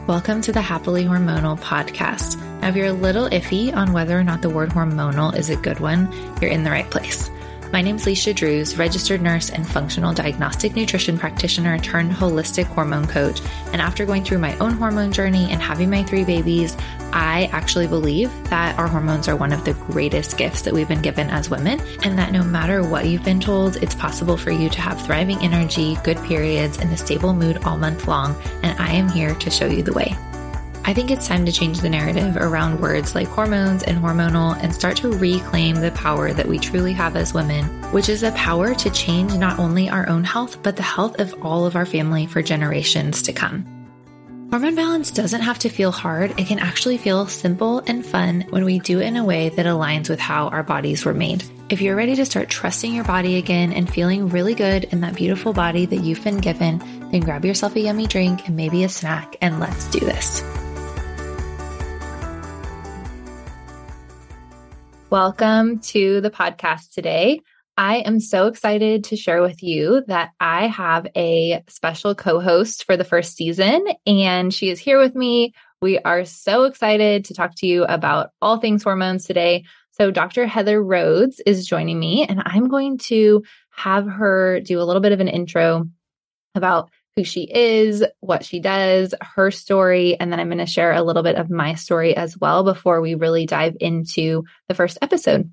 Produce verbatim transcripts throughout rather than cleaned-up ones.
Welcome to the Happily Hormonal podcast. Now, if you're a little iffy on whether or not the word hormonal is a good one, you're in the right place. My name's Leisha Drews, registered nurse and functional diagnostic nutrition practitioner turned holistic hormone coach. And after going through my own hormone journey and having my three babies, I actually believe that our hormones are one of the greatest gifts that we've been given as women, and that no matter what you've been told, it's possible for you to have thriving energy, good periods, and a stable mood all month long. And I am here to show you the way. I think it's time to change the narrative around words like hormones and hormonal and start to reclaim the power that we truly have as women, which is the power to change not only our own health, but the health of all of our family for generations to come. Hormone balance doesn't have to feel hard. It can actually feel simple and fun when we do it in a way that aligns with how our bodies were made. If you're ready to start trusting your body again and feeling really good in that beautiful body that you've been given, then grab yourself a yummy drink and maybe a snack, and let's do this. Welcome to the podcast today. I am so excited to share with you that I have a special co-host for the first season, and she is here with me. We are so excited to talk to you about all things hormones today. So Doctor Heather Rhodes is joining me, and I'm going to have her do a little bit of an intro about who she is, what she does, her story, and then I'm going to share a little bit of my story as well before we really dive into the first episode.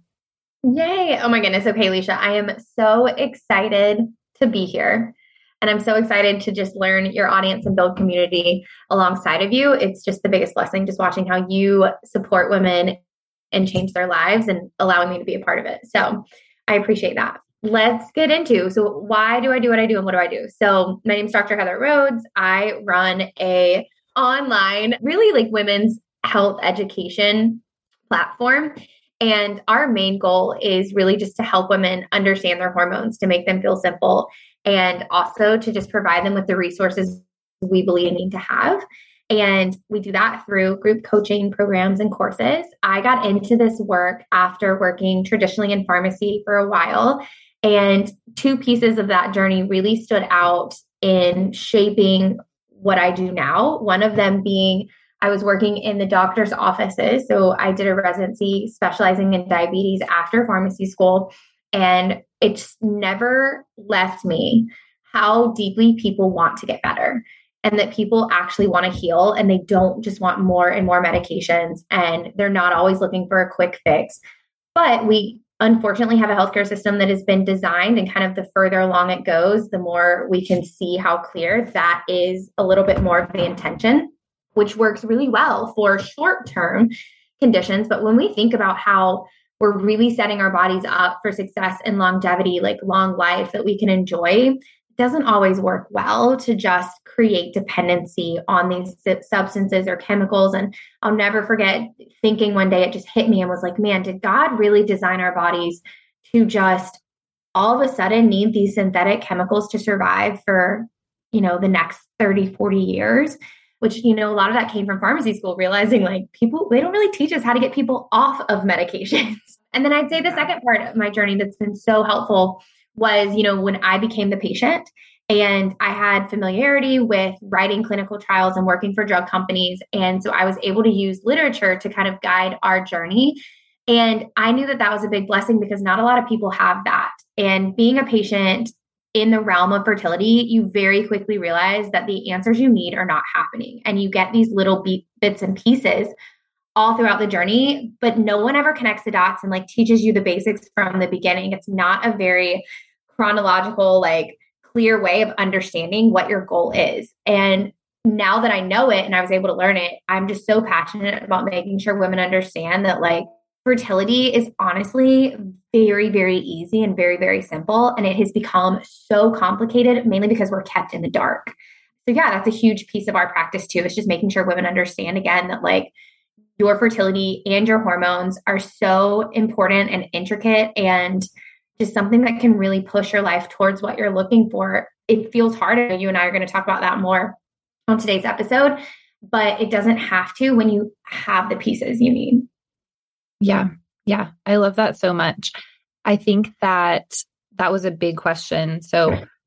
Yay. Oh my goodness. Okay, Leisha, I am so excited to be here. And I'm so excited to just learn your audience and build community alongside of you. It's just the biggest blessing, just watching how you support women and change their lives and allowing me to be a part of it. So I appreciate that. Let's get into, so why do I do what I do and what do I do? So my name is Doctor Heather Rhodes. I run a online, really like women's health education platform. And our main goal is really just to help women understand their hormones, to make them feel simple, and also to just provide them with the resources we believe they need to have. And we do that through group coaching programs and courses. I got into this work after working traditionally in pharmacy for a while. And two pieces of that journey really stood out in shaping what I do now. One of them being I was working in the doctor's offices. So I did a residency specializing in diabetes after pharmacy school. And it just never left me how deeply people want to get better and that people actually want to heal, and they don't just want more and more medications, and they're not always looking for a quick fix. But we unfortunately have a healthcare system that has been designed, and kind of the further along it goes, the more we can see how clear that is a little bit more of the intention, which works really well for short-term conditions. But when we think about how we're really setting our bodies up for success and longevity, like long life that we can enjoy, it doesn't always work well to just create dependency on these substances or chemicals. And I'll never forget thinking one day, it just hit me and was like, man, did God really design our bodies to just all of a sudden need these synthetic chemicals to survive for, you know, the next thirty, forty years? Which, you know, a lot of that came from pharmacy school, realizing like people, they don't really teach us how to get people off of medications. And then I'd say the second part of my journey that's been so helpful was, you know, when I became the patient and I had familiarity with writing clinical trials and working for drug companies. And so I was able to use literature to kind of guide our journey. And I knew that that was a big blessing because not a lot of people have that. And being a patient in the realm of fertility, you very quickly realize that the answers you need are not happening. And you get these little beat, bits and pieces all throughout the journey, but no one ever connects the dots and like teaches you the basics from the beginning. It's not a very chronological, like clear way of understanding what your goal is. And now that I know it and I was able to learn it, I'm just so passionate about making sure women understand that like fertility is honestly very, very easy and very, very simple. And it has become so complicated, mainly because we're kept in the dark. So yeah, that's a huge piece of our practice too. It's just making sure women understand again that like your fertility and your hormones are so important and intricate and just something that can really push your life towards what you're looking for. It feels harder. You and I are going to talk about that more on today's episode, but it doesn't have to when you have the pieces you need. Yeah. Yeah. I love that so much. I think that that was a big question. So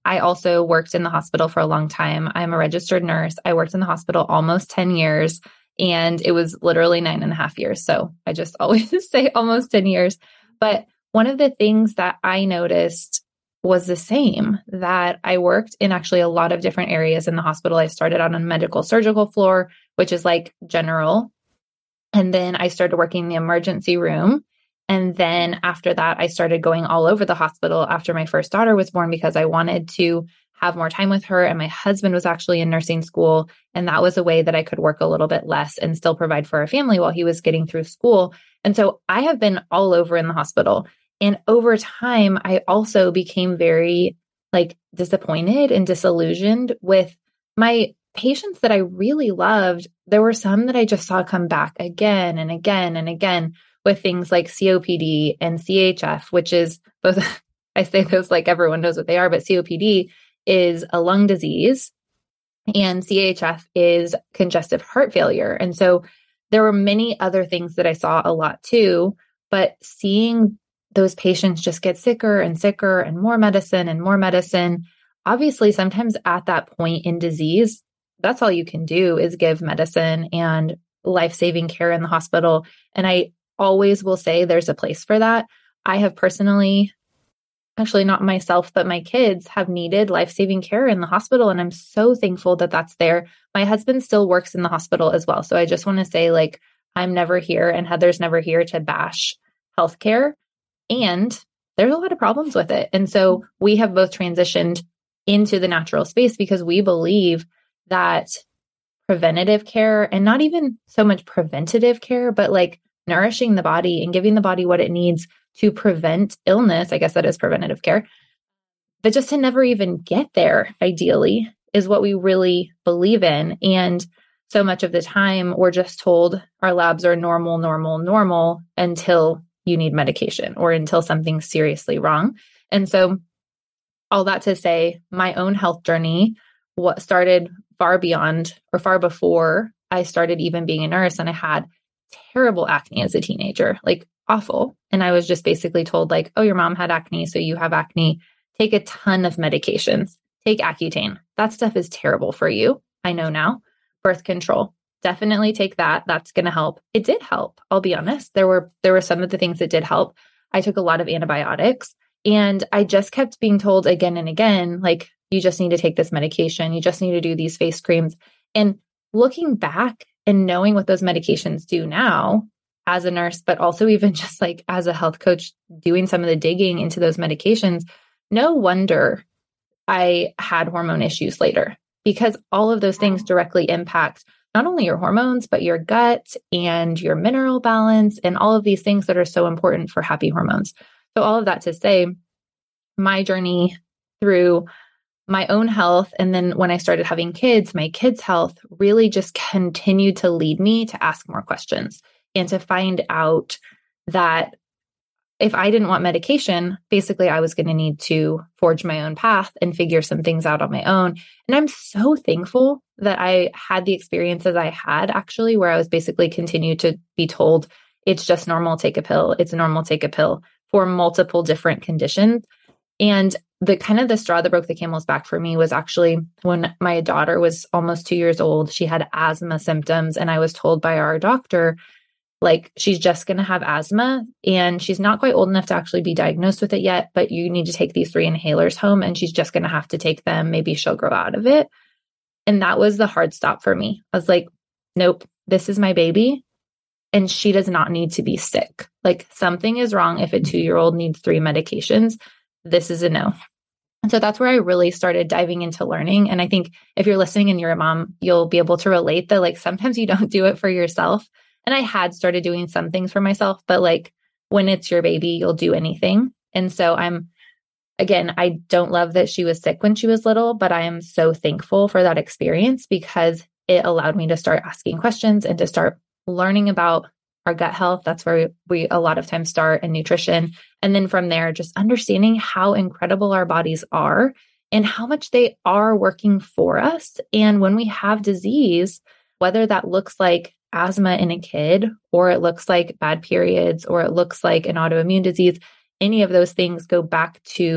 I also worked in the hospital for a long time. I'm a registered nurse. I worked in the hospital almost ten years, and it was literally nine and a half years. So I just always say almost ten years. But one of the things that I noticed was the same, that I worked in actually a lot of different areas in the hospital. I started on a medical surgical floor, which is like general. And then I started working in the emergency room. And then after that, I started going all over the hospital after my first daughter was born because I wanted to have more time with her. And my husband was actually in nursing school. And that was a way that I could work a little bit less and still provide for our family while he was getting through school. And so I have been all over in the hospital. And over time, I also became very like disappointed and disillusioned with my patients that I really loved. There were some that I just saw come back again and again and again with things like C O P D and C H F, which is both, I say those like everyone knows what they are, but C O P D is a lung disease and C H F is congestive heart failure. And so there were many other things that I saw a lot too, but seeing those patients just get sicker and sicker and more medicine and more medicine, obviously sometimes at that point in disease, that's all you can do is give medicine and life-saving care in the hospital. And I always will say there's a place for that. I have personally, actually not myself, but my kids have needed life-saving care in the hospital. And I'm so thankful that that's there. My husband still works in the hospital as well. So I just want to say like, I'm never here and Heather's never here to bash healthcare. And there's a lot of problems with it. And so we have both transitioned into the natural space because we believe that preventative care, and not even so much preventative care, but like nourishing the body and giving the body what it needs to prevent illness, I guess that is preventative care, but just to never even get there, ideally, is what we really believe in. And so much of the time, we're just told our labs are normal, normal, normal until you need medication or until something's seriously wrong. And so all that to say, my own health journey, what started far beyond or far before I started even being a nurse, and I had terrible acne as a teenager, like awful. And I was just basically told like, oh, your mom had acne, so you have acne. Take a ton of medications. Take Accutane. That stuff is terrible for you. I know now. Birth control. Definitely take that. That's going to help. It did help. I'll be honest. There were, there were some of the things that did help. I took a lot of antibiotics and I just kept being told again and again, like, you just need to take this medication. You just need to do these face creams. And looking back and knowing what those medications do now as a nurse, but also even just like as a health coach, doing some of the digging into those medications, no wonder I had hormone issues later, because all of those things directly impact not only your hormones, but your gut and your mineral balance and all of these things that are so important for happy hormones. So all of that to say, my journey through my own health, and then when I started having kids, my kids' health really just continued to lead me to ask more questions and to find out that if I didn't want medication, basically I was going to need to forge my own path and figure some things out on my own. And I'm so thankful that I had the experiences I had actually, where I was basically continued to be told, it's just normal, take a pill. It's normal, take a pill for multiple different conditions. And the kind of the straw that broke the camel's back for me was actually when my daughter was almost two years old, she had asthma symptoms. And I was told by our doctor, like, she's just going to have asthma and she's not quite old enough to actually be diagnosed with it yet, but you need to take these three inhalers home and she's just going to have to take them. Maybe she'll grow out of it. And that was the hard stop for me. I was like, nope, this is my baby and she does not need to be sick. Like, something is wrong if a two-year-old needs three medications. This is a no. And so that's where I really started diving into learning. And I think if you're listening and you're a mom, you'll be able to relate that like sometimes you don't do it for yourself. And I had started doing some things for myself, but like when it's your baby, you'll do anything. And so I'm, again, I don't love that she was sick when she was little, but I am so thankful for that experience because it allowed me to start asking questions and to start learning about our gut health. That's where we, we a lot of times start, and nutrition. And then from there, just understanding how incredible our bodies are and how much they are working for us. And when we have disease, whether that looks like asthma in a kid, or it looks like bad periods, or it looks like an autoimmune disease, any of those things go back to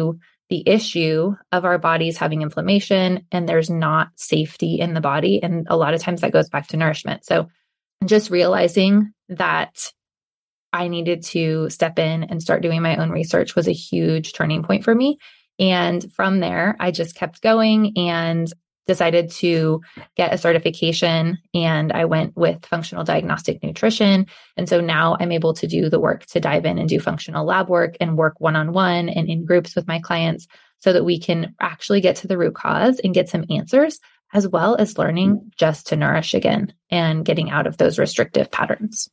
the issue of our bodies having inflammation and there's not safety in the body. And a lot of times that goes back to nourishment. So just realizing that I needed to step in and start doing my own research was a huge turning point for me. And from there, I just kept going and decided to get a certification, and I went with functional diagnostic nutrition. And so now I'm able to do the work to dive in and do functional lab work and work one-on-one and in groups with my clients so that we can actually get to the root cause and get some answers, as well as learning just to nourish again and getting out of those restrictive patterns.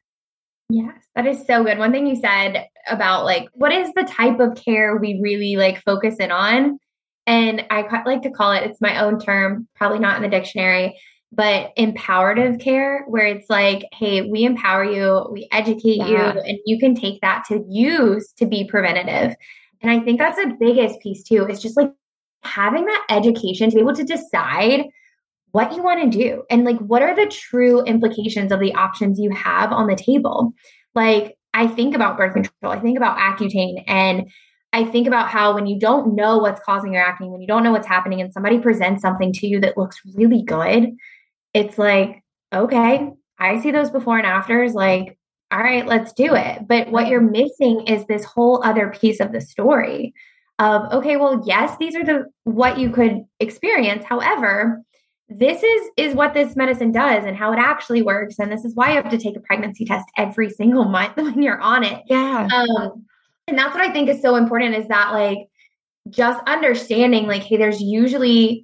Yes, that is so good. One thing you said about like, what is the type of care we really like focus in on? And I like to call it, it's my own term, probably not in the dictionary, but empowerative care, where it's like, hey, we empower you, we educate yeah. you, and you can take that to use to be preventative. And I think that's the biggest piece too, is just like having that education to be able to decide what you want to do. And like, what are the true implications of the options you have on the table? Like, I think about birth control, I think about Accutane, and I think about how when you don't know what's causing your acne, when you don't know what's happening and somebody presents something to you that looks really good, it's like, okay, I see those before and afters, like, all right, let's do it. But what you're missing is this whole other piece of the story of, okay, well, yes, these are the, what you could experience. However, this is, is what this medicine does and how it actually works. And this is why you have to take a pregnancy test every single month when you're on it. Yeah. Um, And that's what I think is so important, is that like just understanding like, hey, there's usually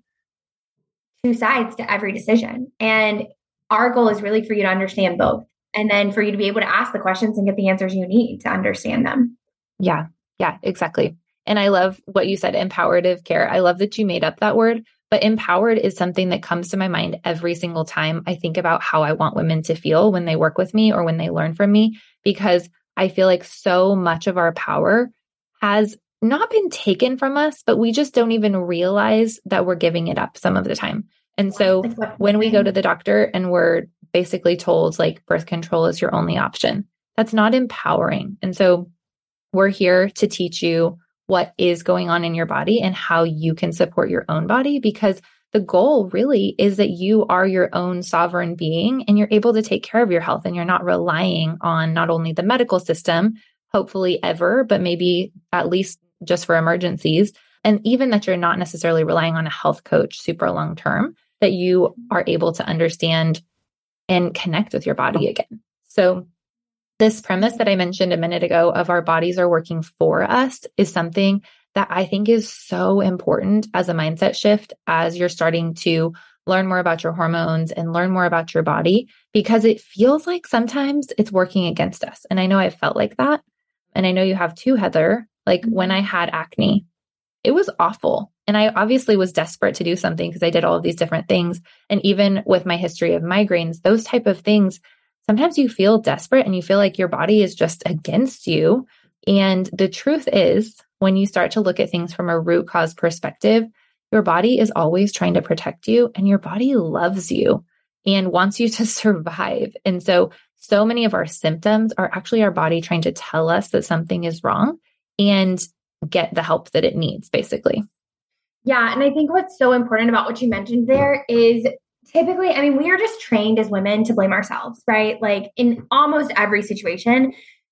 two sides to every decision. And our goal is really for you to understand both. And then for you to be able to ask the questions and get the answers you need to understand them. Yeah. Yeah, exactly. And I love what you said, empowerative care. I love that you made up that word, but empowered is something that comes to my mind every single time I think about how I want women to feel when they work with me or when they learn from me, because I feel like so much of our power has not been taken from us, but we just don't even realize that we're giving it up some of the time. And so when we go to the doctor and we're basically told like birth control is your only option, that's not empowering. And so we're here to teach you what is going on in your body and how you can support your own body, because the goal really is that you are your own sovereign being and you're able to take care of your health, and you're not relying on not only the medical system, hopefully ever, but maybe at least just for emergencies. And even that you're not necessarily relying on a health coach super long term, that you are able to understand and connect with your body again. So this premise that I mentioned a minute ago of our bodies are working for us is something that I think is so important as a mindset shift as you're starting to learn more about your hormones and learn more about your body, because it feels like sometimes it's working against us. And I know I've felt like that. And I know you have too, Heather. Like when I had acne, it was awful. And I obviously was desperate to do something because I did all of these different things. And even with my history of migraines, those type of things, sometimes you feel desperate and you feel like your body is just against you. And the truth is, when you start to look at things from a root cause perspective, your body is always trying to protect you, and your body loves you and wants you to survive. And so, so many of our symptoms are actually our body trying to tell us that something is wrong and get the help that it needs, basically. Yeah. And I think what's so important about what you mentioned there is typically, I mean, we are just trained as women to blame ourselves, right? Like in almost every situation,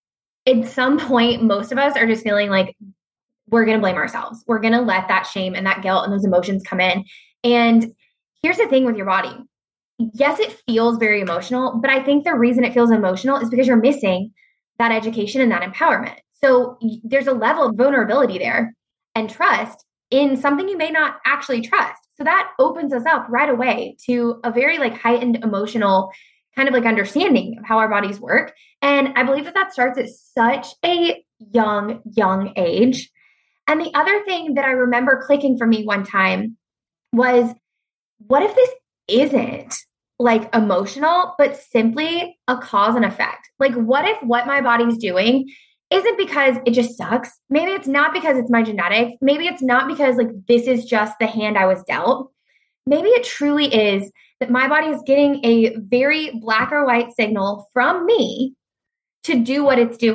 at some point, most of us are just feeling like we're going to blame ourselves. We're going to let that shame and that guilt and those emotions come in. And here's the thing with your body. Yes, it feels very emotional, but I think the reason it feels emotional is because you're missing that education and that empowerment. So there's a level of vulnerability there and trust in something you may not actually trust. So that opens us up right away to a very like heightened emotional kind of like understanding of how our bodies work. And I believe that that starts at such a young, young age. And the other thing that I remember clicking for me one time was, what if this isn't like emotional, but simply a cause and effect? Like, what if what my body's doing isn't because it just sucks? Maybe it's not because it's my genetics. Maybe it's not because like this is just the hand I was dealt. Maybe it truly is that my body is getting a very black or white signal from me to do what it's doing.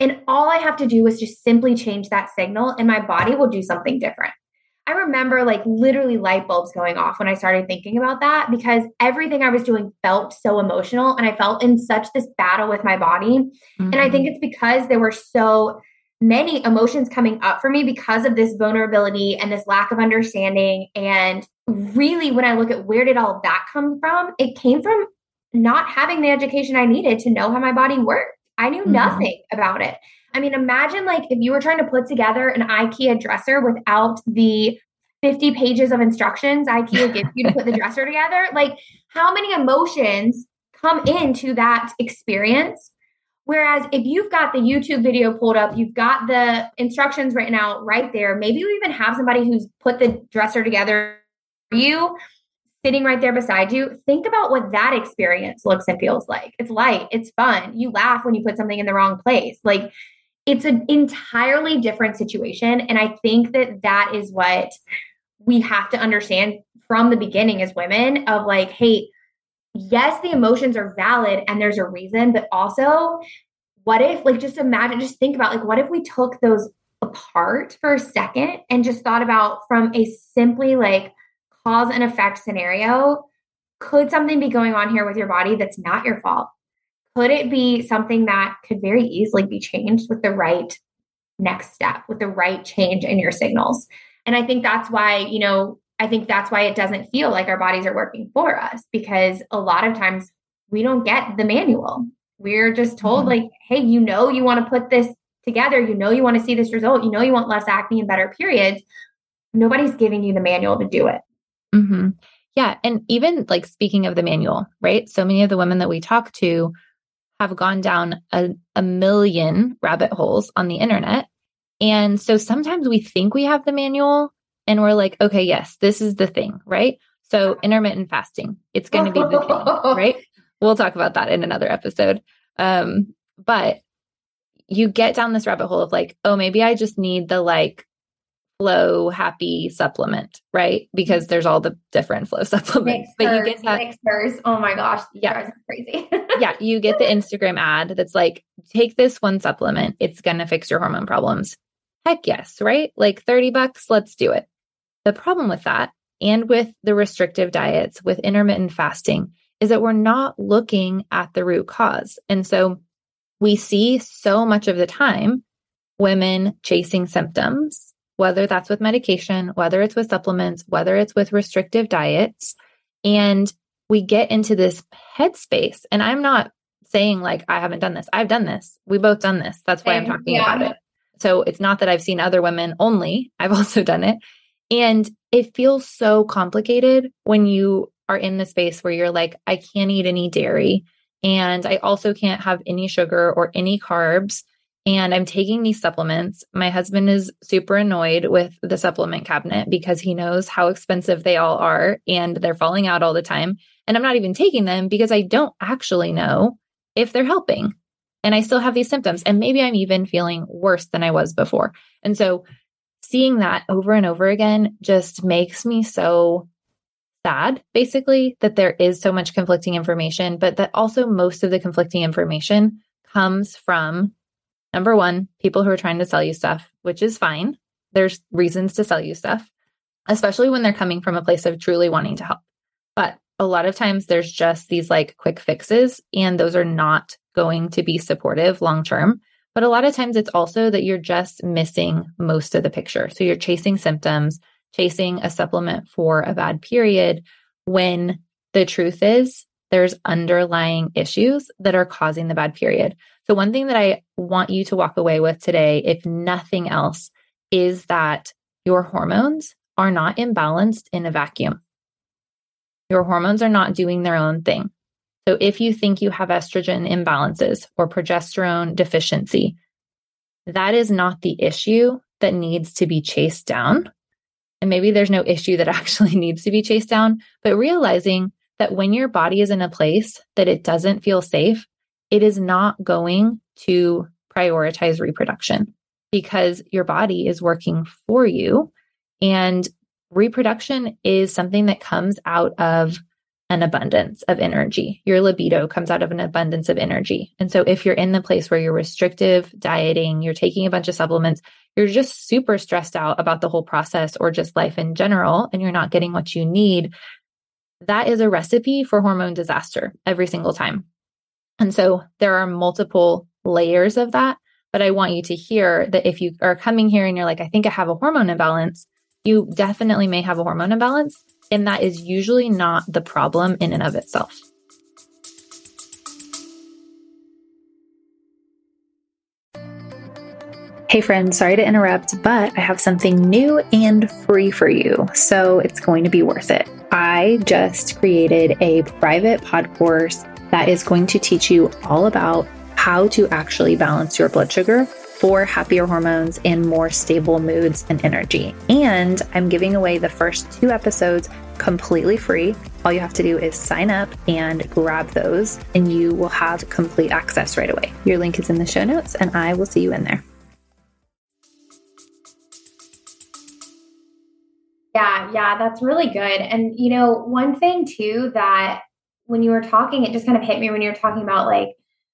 And all I have to do is just simply change that signal and my body will do something different. I remember like literally light bulbs going off when I started thinking about that because everything I was doing felt so emotional and I felt in such this battle with my body. Mm-hmm. And I think it's because there were so many emotions coming up for me because of this vulnerability and this lack of understanding. And really, when I look at where did all of that come from, it came from not having the education I needed to know how my body worked. I knew mm-hmm. nothing about it. I mean, imagine like if you were trying to put together an IKEA dresser without the fifty pages of instructions IKEA gives you to put the dresser together, like how many emotions come into that experience? Whereas if you've got the YouTube video pulled up, you've got the instructions written out right there. Maybe you even have somebody who's put the dresser together for you sitting right there beside you. Think about what that experience looks and feels like. It's light. It's fun. You laugh when you put something in the wrong place. Like it's an entirely different situation. And I think that that is what we have to understand from the beginning as women of like, hey, yes, the emotions are valid and there's a reason, but also what if, like, just imagine, just think about like, what if we took those apart for a second and just thought about from a simply like cause and effect scenario, could something be going on here with your body that's not your fault? Could it be something that could very easily be changed with the right next step, with the right change in your signals? And I think that's why, you know, I think that's why it doesn't feel like our bodies are working for us, because a lot of times we don't get the manual. We're just told mm-hmm. like, hey, you know, you want to put this together. You know, you want to see this result. You know, you want less acne and better periods. Nobody's giving you the manual to do it. Mm-hmm. Yeah. And even like speaking of the manual, right? So many of the women that we talk to have gone down a, a million rabbit holes on the internet. And so sometimes we think we have the manual and we're like, okay, yes, this is the thing, right? So intermittent fasting, it's going to be the thing, right? We'll talk about that in another episode. Um, but you get down this rabbit hole of like, oh, maybe I just need the like flow happy supplement, right? Because there's all the different flow supplements. Mixers, but you get that mixers. Oh my gosh. Yeah. Crazy. Yeah. You get the Instagram ad that's like, take this one supplement. It's going to fix your hormone problems. Heck yes. Right? Like thirty bucks. Let's do it. The problem with that and with the restrictive diets, with intermittent fasting, is that we're not looking at the root cause. And so we see so much of the time women chasing symptoms, whether that's with medication, whether it's with supplements, whether it's with restrictive diets. And we get into this headspace. And I'm not saying like, I haven't done this. I've done this. We both done this. That's why I'm talking yeah. about it. So it's not that I've seen other women only. I've also done it. And it feels so complicated when you are in the space where you're like, I can't eat any dairy. And I also can't have any sugar or any carbs. And I'm taking these supplements. My husband is super annoyed with the supplement cabinet because he knows how expensive they all are and they're falling out all the time. And I'm not even taking them because I don't actually know if they're helping. And I still have these symptoms. And maybe I'm even feeling worse than I was before. And so seeing that over and over again just makes me so sad, basically, that there is so much conflicting information, but that also most of the conflicting information comes from, number one, people who are trying to sell you stuff, which is fine. There's reasons to sell you stuff, especially when they're coming from a place of truly wanting to help. But a lot of times there's just these like quick fixes, and those are not going to be supportive long-term. But a lot of times it's also that you're just missing most of the picture. So you're chasing symptoms, chasing a supplement for a bad period, when the truth is there's underlying issues that are causing the bad period. So one thing that I want you to walk away with today, if nothing else, is that your hormones are not imbalanced in a vacuum. Your hormones are not doing their own thing. So if you think you have estrogen imbalances or progesterone deficiency, that is not the issue that needs to be chased down. And maybe there's no issue that actually needs to be chased down, but realizing that when your body is in a place that it doesn't feel safe, it is not going to prioritize reproduction because your body is working for you. And reproduction is something that comes out of an abundance of energy. Your libido comes out of an abundance of energy. And so if you're in the place where you're restrictive dieting, you're taking a bunch of supplements, you're just super stressed out about the whole process or just life in general, and you're not getting what you need, that is a recipe for hormone disaster every single time. And so there are multiple layers of that, but I want you to hear that if you are coming here and you're like, I think I have a hormone imbalance, you definitely may have a hormone imbalance. And that is usually not the problem in and of itself. Hey friends, sorry to interrupt, but I have something new and free for you, so it's going to be worth it. I just created a private pod course that is going to teach you all about how to actually balance your blood sugar for happier hormones and more stable moods and energy. And I'm giving away the first two episodes completely free. All you have to do is sign up and grab those, and you will have complete access right away. Your link is in the show notes, and I will see you in there. Yeah, yeah, that's really good. And, you know, one thing too, that when you were talking, it just kind of hit me when you were talking about like,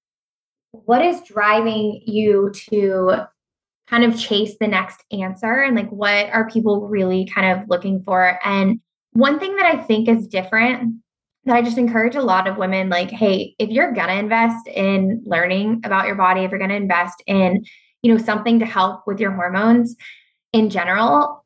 what is driving you to kind of chase the next answer, and like, what are people really kind of looking for? And one thing that I think is different that I just encourage a lot of women, like, hey, if you're going to invest in learning about your body, if you're going to invest in, you know, something to help with your hormones in general,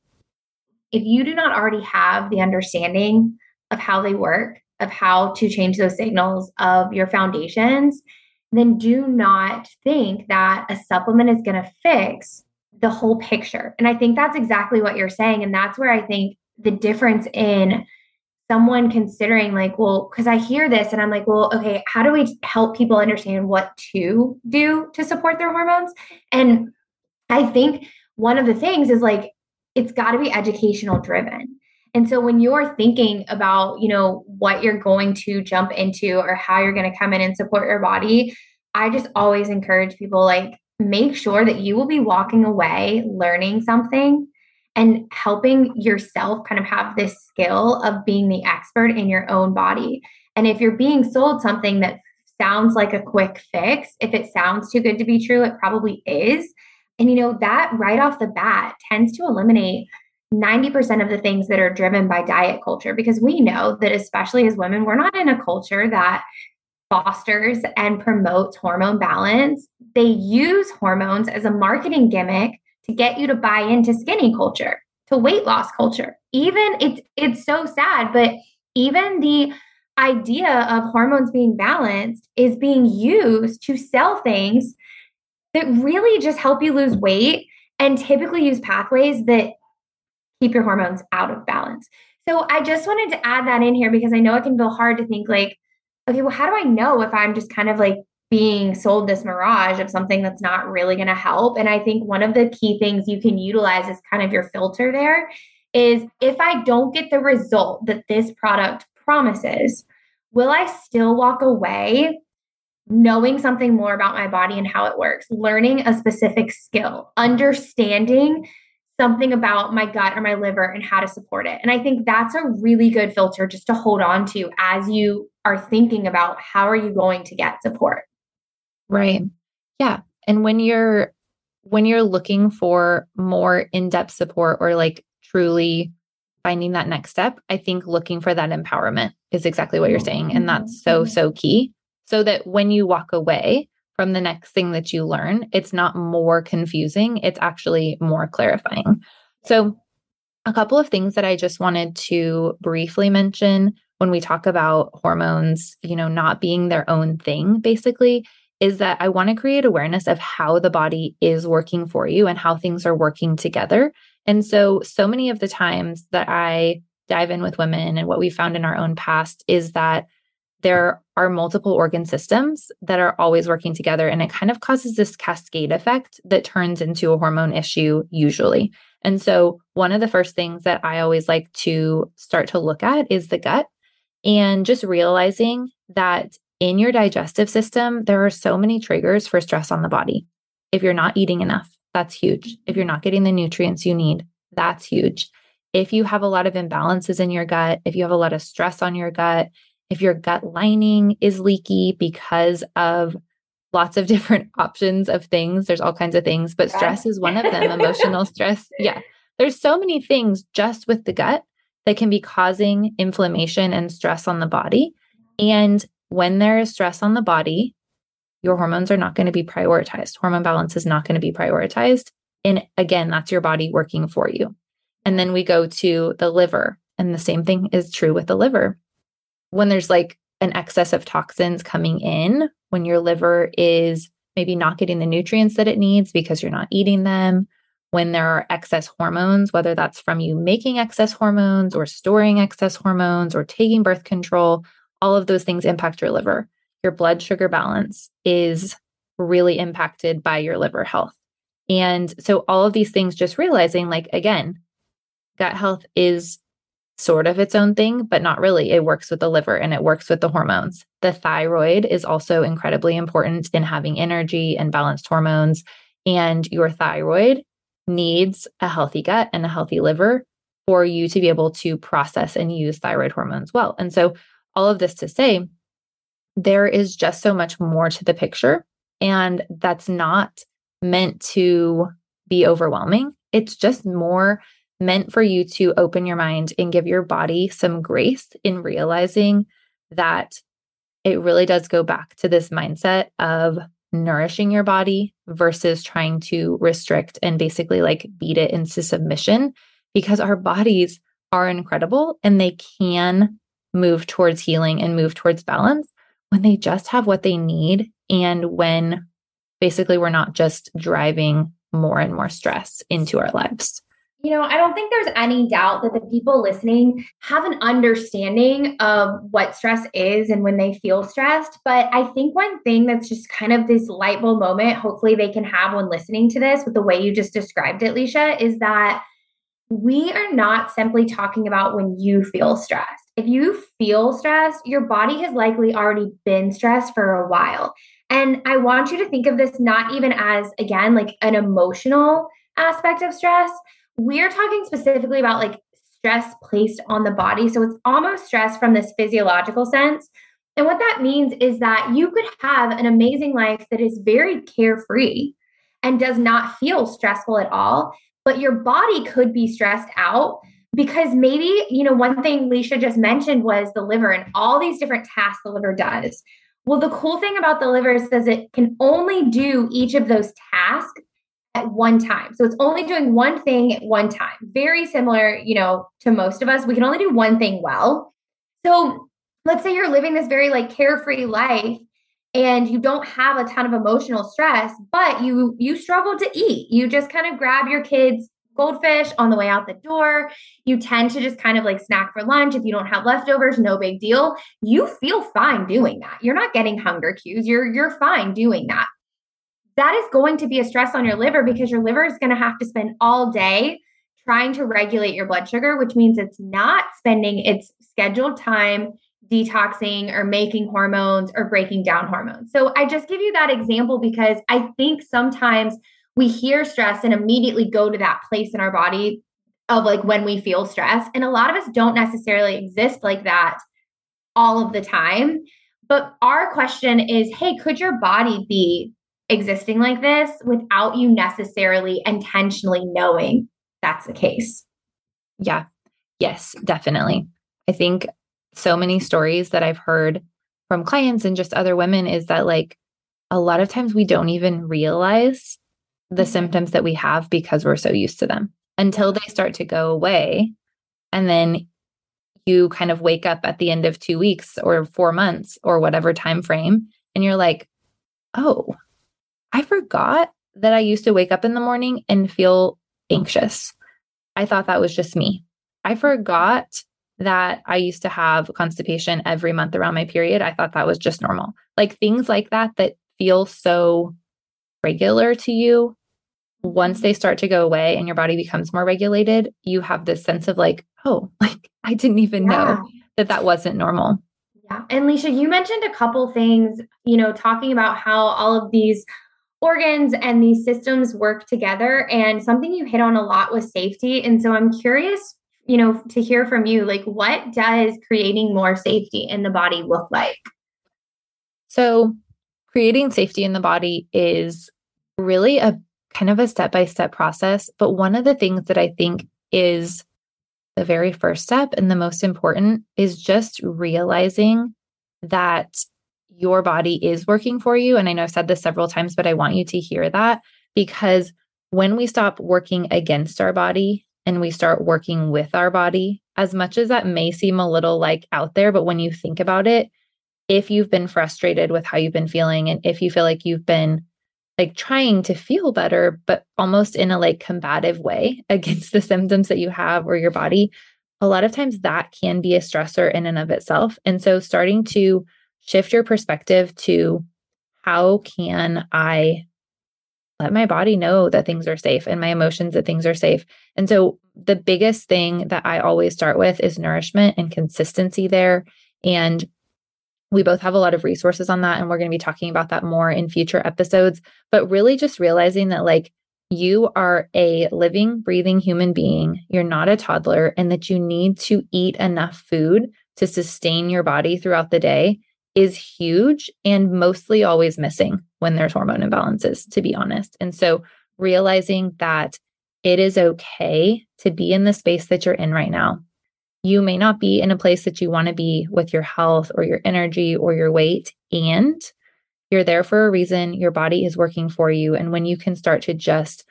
if you do not already have the understanding of how they work, of how to change those signals of your foundations, then do not think that a supplement is going to fix the whole picture. And I think that's exactly what you're saying. And that's where I think the difference in someone considering like, well, because I hear this and I'm like, well, okay, how do we help people understand what to do to support their hormones? And I think one of the things is like, it's got to be educational driven. And so when you're thinking about, you know, what you're going to jump into or how you're going to come in and support your body, I just always encourage people, like, make sure that you will be walking away learning something and helping yourself kind of have this skill of being the expert in your own body. And if you're being sold something that sounds like a quick fix, if it sounds too good to be true, it probably is. And, you know, that right off the bat tends to eliminate ninety percent of the things that are driven by diet culture, because we know that, especially as women, we're not in a culture that fosters and promotes hormone balance. They use hormones as a marketing gimmick to get you to buy into skinny culture, to weight loss culture. Even it's it's so sad, but even the idea of hormones being balanced is being used to sell things that really just help you lose weight and typically use pathways that keep your hormones out of balance. So I just wanted to add that in here because I know it can feel hard to think like, okay, well, how do I know if I'm just kind of like being sold this mirage of something that's not really going to help? And I think one of the key things you can utilize as kind of your filter there is, if I don't get the result that this product promises, will I still walk away knowing something more about my body and how it works, learning a specific skill, understanding something about my gut or my liver and how to support it? And I think that's a really good filter just to hold on to as you are thinking about how are you going to get support. Right. Yeah. And when you're when you're looking for more in-depth support or like truly finding that next step, I think looking for that empowerment is exactly what you're saying. And that's so, so key. So that when you walk away from the next thing that you learn, it's not more confusing. It's actually more clarifying. So a couple of things that I just wanted to briefly mention when we talk about hormones, you know, not being their own thing, basically, is that I want to create awareness of how the body is working for you and how things are working together. And so, so many of the times that I dive in with women and what we found in our own past is that there are multiple organ systems that are always working together. And it kind of causes this cascade effect that turns into a hormone issue usually. And so one of the first things that I always like to start to look at is the gut, and just realizing that in your digestive system, there are so many triggers for stress on the body. If you're not eating enough, that's huge. If you're not getting the nutrients you need, that's huge. If you have a lot of imbalances in your gut, if you have a lot of stress on your gut, if your gut lining is leaky because of lots of different options of things. There's all kinds of things, but stress is one of them. Emotional stress. Yeah. There's so many things just with the gut that can be causing inflammation and stress on the body. And when there is stress on the body, your hormones are not going to be prioritized. Hormone balance is not going to be prioritized. And again, that's your body working for you. And then we go to the liver, and the same thing is true with the liver. When there's like an excess of toxins coming in, when your liver is maybe not getting the nutrients that it needs because you're not eating them, when there are excess hormones, whether that's from you making excess hormones or storing excess hormones or taking birth control, all of those things impact your liver. Your blood sugar balance is really impacted by your liver health. And so all of these things, just realizing like, again, gut health is sort of its own thing, but not really. It works with the liver and it works with the hormones. The thyroid is also incredibly important in having energy and balanced hormones. And your thyroid needs a healthy gut and a healthy liver for you to be able to process and use thyroid hormones well. And so all of this to say, there is just so much more to the picture, and that's not meant to be overwhelming. It's just more meant for you to open your mind and give your body some grace in realizing that it really does go back to this mindset of nourishing your body versus trying to restrict and basically like beat it into submission, because our bodies are incredible and they can move towards healing and move towards balance when they just have what they need. And when basically we're not just driving more and more stress into our lives. You know, I don't think there's any doubt that the people listening have an understanding of what stress is and when they feel stressed. But I think one thing that's just kind of this light bulb moment, hopefully they can have when listening to this with the way you just described it, Leisha, is that we are not simply talking about when you feel stressed. If you feel stressed, your body has likely already been stressed for a while. And I want you to think of this not even as, again, like an emotional aspect of stress. We're talking specifically about like stress placed on the body. So it's almost stress from this physiological sense. And what that means is that you could have an amazing life that is very carefree and does not feel stressful at all, but your body could be stressed out because maybe, you know, one thing Leisha just mentioned was the liver and all these different tasks the liver does. Well, the cool thing about the liver is that it can only do each of those tasks at one time. So it's only doing one thing at one time. Very similar, you know, to most of us. We can only do one thing well. So let's say you're living this very like carefree life and you don't have a ton of emotional stress, but you you struggle to eat. You just kind of grab your kids' goldfish on the way out the door. You tend to just kind of like snack for lunch. If you don't have leftovers, no big deal. You feel fine doing that. You're not getting hunger cues. You're you're fine doing that. That is going to be a stress on your liver because your liver is going to have to spend all day trying to regulate your blood sugar, which means it's not spending its scheduled time detoxing or making hormones or breaking down hormones. So I just give you that example because I think sometimes we hear stress and immediately go to that place in our body of like when we feel stress. And a lot of us don't necessarily exist like that all of the time. But our question is, hey, could your body be existing like this without you necessarily intentionally knowing that's the case? Yeah. Yes, definitely. I think so many stories that I've heard from clients and just other women is that like a lot of times we don't even realize the symptoms that we have because we're so used to them until they start to go away. And then you kind of wake up at the end of two weeks or four months or whatever time frame. And you're like, oh, I forgot that I used to wake up in the morning and feel anxious. I thought that was just me. I forgot that I used to have constipation every month around my period. I thought that was just normal. Like things like that, that feel so regular to you. Once they start to go away and your body becomes more regulated, you have this sense of like, oh, like I didn't even yeah. know that that wasn't normal. Yeah. And Leisha, you mentioned a couple things, you know, talking about how all of these organs and these systems work together. And something you hit on a lot was safety. And so I'm curious, you know, to hear from you, like, what does creating more safety in the body look like? So creating safety in the body is really a kind of a step-by-step process. But one of the things that I think is the very first step and the most important is just realizing that your body is working for you. And I know I've said this several times, but I want you to hear that, because when we stop working against our body and we start working with our body, as much as that may seem a little like out there, but when you think about it, if you've been frustrated with how you've been feeling, and if you feel like you've been like trying to feel better, but almost in a like combative way against the symptoms that you have or your body, a lot of times that can be a stressor in and of itself. And so starting to shift your perspective to how can I let my body know that things are safe and my emotions that things are safe. And so the biggest thing that I always start with is nourishment and consistency there. And we both have a lot of resources on that, and we're going to be talking about that more in future episodes. But really just realizing that like you are a living, breathing human being. You're not a toddler, and that you need to eat enough food to sustain your body throughout the day is huge and mostly always missing when there's hormone imbalances, to be honest. And so realizing that it is okay to be in the space that you're in right now. You may not be in a place that you want to be with your health or your energy or your weight, and you're there for a reason. Your body is working for you. And when you can start to just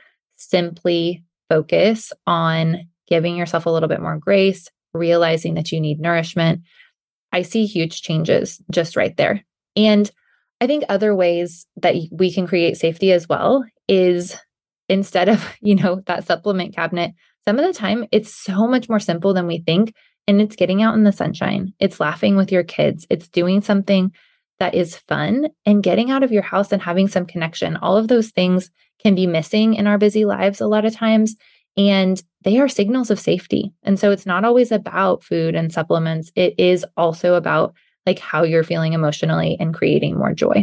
simply focus on giving yourself a little bit more grace, realizing that you need nourishment, I see huge changes just right there. And I think other ways that we can create safety as well is instead of, you know, that supplement cabinet, some of the time it's so much more simple than we think. And it's getting out in the sunshine. It's laughing with your kids. It's doing something that is fun and getting out of your house and having some connection. All of those things can be missing in our busy lives a lot of times. And they are signals of safety. And so it's not always about food and supplements. It is also about like how you're feeling emotionally and creating more joy.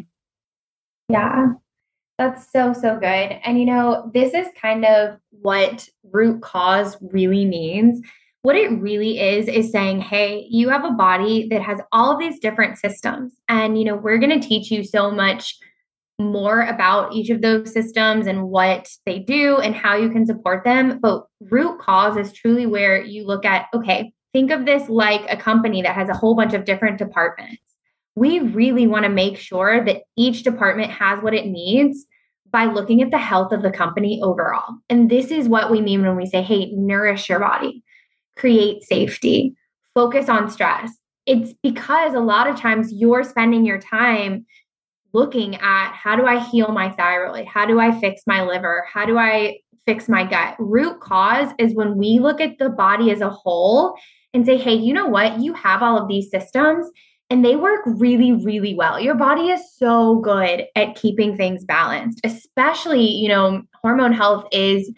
Yeah. That's so, so good. And, you know, this is kind of what root cause really means. What it really is, is saying, hey, you have a body that has all of these different systems. And, you know, we're going to teach you so much more about each of those systems and what they do and how you can support them. But root cause is truly where you look at, okay, think of this like a company that has a whole bunch of different departments. We really want to make sure that each department has what it needs by looking at the health of the company overall. And this is what we mean when we say, hey, nourish your body, create safety, focus on stress. It's because a lot of times you're spending your time looking at how do I heal my thyroid? How do I fix my liver? How do I fix my gut? Root cause is when we look at the body as a whole and say, hey, you know what? You have all of these systems and they work really, really well. Your body is so good at keeping things balanced, especially, you know, hormone health is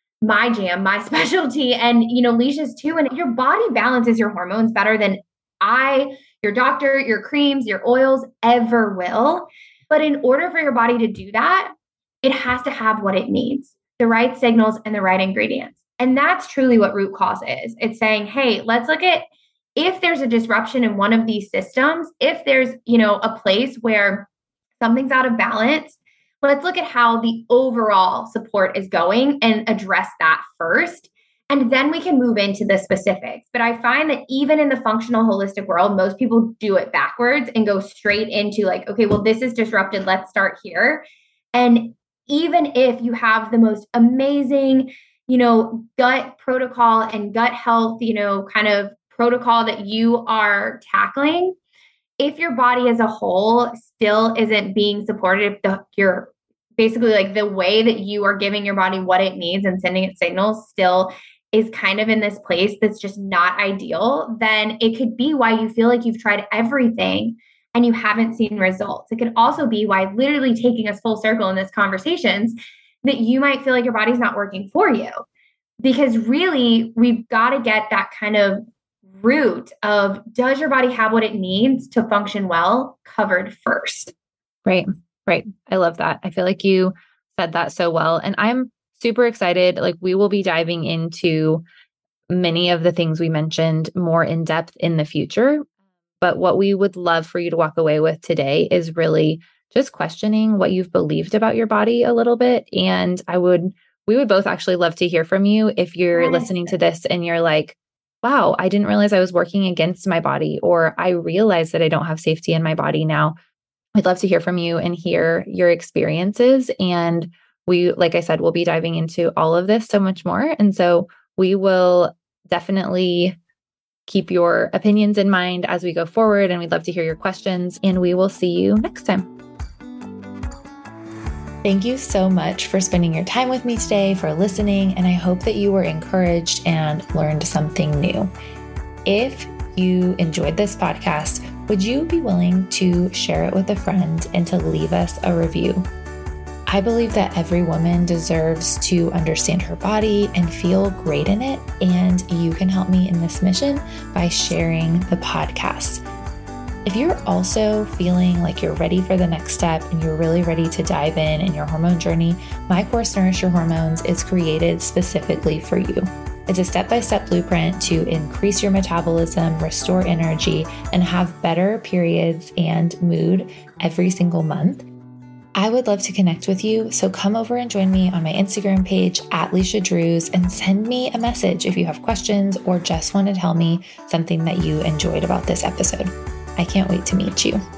my jam, my specialty, and, you know, Leisha's too. And your body balances your hormones better than I, your doctor, your creams, your oils ever will. But in order for your body to do that, it has to have what it needs, the right signals and the right ingredients. And that's truly what root cause is. It's saying, hey, let's look at if there's a disruption in one of these systems, if there's, you know, a place where something's out of balance, let's look at how the overall support is going and address that first. And then we can move into the specifics. But I find that even in the functional holistic world, most people do it backwards and go straight into like, okay, well, this is disrupted. Let's start here. And even if you have the most amazing, you know, gut protocol and gut health, you know, kind of protocol that you are tackling, if your body as a whole still isn't being supported, if the, you're basically like the way that you are giving your body what it needs and sending it signals still is kind of in this place that's just not ideal, then it could be why you feel like you've tried everything and you haven't seen results. It could also be why, literally taking us full circle in this conversations, that you might feel like your body's not working for you. Because really, we've got to get that kind of root of, does your body have what it needs to function well, covered first. Right, right. I love that. I feel like you said that so well. And I'm super excited. Like we will be diving into many of the things we mentioned more in depth in the future. But what we would love for you to walk away with today is really just questioning what you've believed about your body a little bit. And I would, we would both actually love to hear from you if you're Yes. listening to this and you're like, wow, I didn't realize I was working against my body, or I realized that I don't have safety in my body now. We'd love to hear from you and hear your experiences. And we, like I said, we'll be diving into all of this so much more. And so we will definitely keep your opinions in mind as we go forward. And we'd love to hear your questions. And we will see you next time. Thank you so much for spending your time with me today, for listening, and I hope that you were encouraged and learned something new. If you enjoyed this podcast, would you be willing to share it with a friend and to leave us a review? I believe that every woman deserves to understand her body and feel great in it, and you can help me in this mission by sharing the podcast. If you're also feeling like you're ready for the next step and you're really ready to dive in in your hormone journey, my course, Nourish Your Hormones, is created specifically for you. It's a step-by-step blueprint to increase your metabolism, restore energy, and have better periods and mood every single month. I would love to connect with you, so come over and join me on my Instagram page at Leisha Drews and send me a message if you have questions or just want to tell me something that you enjoyed about this episode. I can't wait to meet you.